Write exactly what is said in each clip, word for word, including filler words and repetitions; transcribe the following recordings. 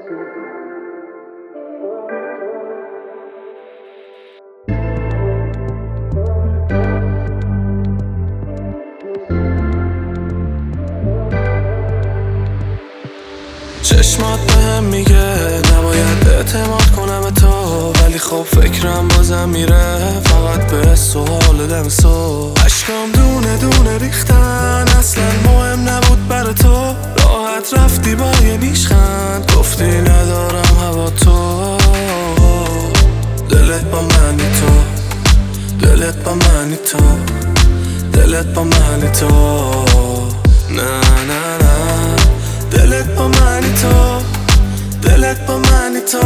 چشمات بهم میگه نباید اعتماد کنم به تو، ولی خب فکرم بازم میره فقط به سوال دم سو. اشکام دونه دونه ریختن، اصلا مهم نبود برا تو. راحت رفتی با یه نیشخند، گفتی ندارم هوا تو. دلت با منی تو، دلت با منی تو، دلت با منی تو. نه نه نه، دلت با منی تو، دلت با منی تو.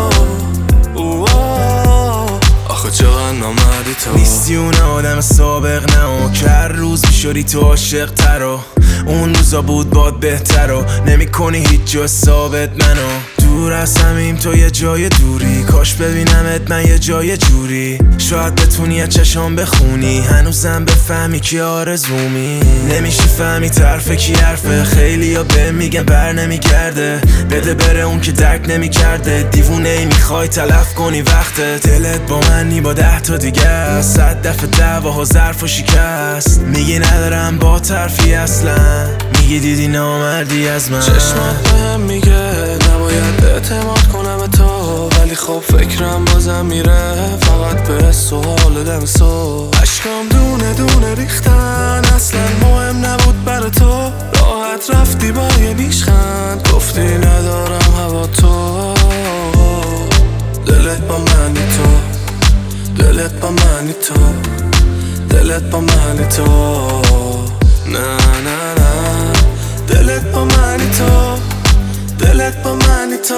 آخه چقدر نامردی تو. نیستی اون آدم سابق نه، که هر روز میشدی تو عاشق ترا. اون روزا بود باد بهتر و نمی کنی هیچ جا ثابت منو. دور از همیم تو یه جای دوری، کاش ببینمت من یه جای جوری. شاید بتونی از چشام بخونی، هنوزم بفهمی که آرزومی. نمیشه فهمی طرف کی حرفه، خیلی یا به میگن بر نمیگرده. بده بره اون که درک نمیکرده، دیوونه ای میخوای تلف کنی وقتت. دلت با منی با ده تا دیگه، صد دفعه دعواها ظرف و شکست. میگی ندارم با طرفی اصلا، میگی دیدی نامردی از من. چشمات بهم میگه نباید اعتماد کنم به تو، ولی خب فکرم بازم میره فقط به سوال دم سو. اشکام دونه دونه ریختن، اصلا مهم نبود برا تو. راحت رفتی با یه نیشخند، گفتی ندارم هوا تو. دلت با منی تو، دلت با منی تو، دلت با منی تو. نه نه نه، دلت با منی تو، دلت با منی تو.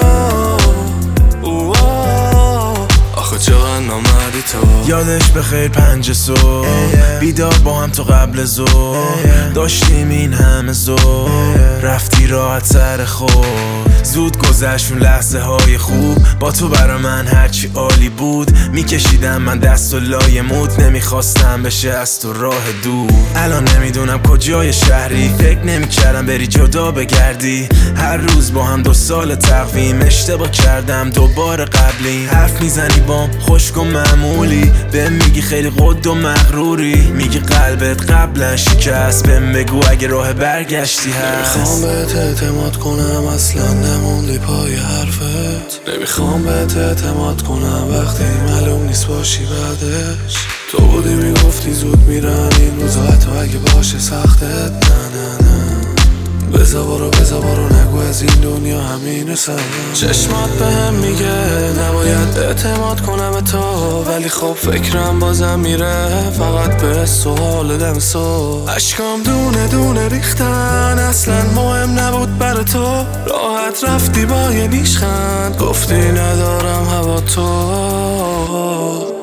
آخه چقدر نامردی تو. یادش بخیر پنج صبح بیدار با هم تو قبل ظهر، داشتیم این همه ذوق. رفتی راحت سر خود، زود گذشت اون لحظه های خوب. با تو برا من هرچی عالی بود، میکشیدم من دست و لای مود. نمیخواستم بشه از تو راه دور. الان نمیدونم کجای شهری، فکر نمیکردم بری جدا بگردی. هر روز با هم دو سال تقویم، اشتباه کردم دوباره قبلی. حرف میزنی بام خشک و معمولی، بهم میگی خیلی قد و مغروری. میگی قلبت قبلا شکست، بهم بگو اگه راه برگشتی هست. نمیخوام بهت اعتماد کنم، اصلا نموندی پای حرفت. نمیخوام بهت اعتماد کنم وقتی معلوم نیست باشی بعدش. تو بودی میگفتی زود میرن این روزا، حتی اگه باشه سختت. نه نه نه، بزا برو بزا برو، نگو از این دنیا همینه سر. چشمات بهم میگه نباید اعتماد کنم به تو، ولی خب فکرم بازم میره فقط به سوال دم سو. اشکام دونه دونه ریختن، اصلا مهم نبود برا تو. راحت رفتی با یه نیشخند، گفتی ندارم هوا تو.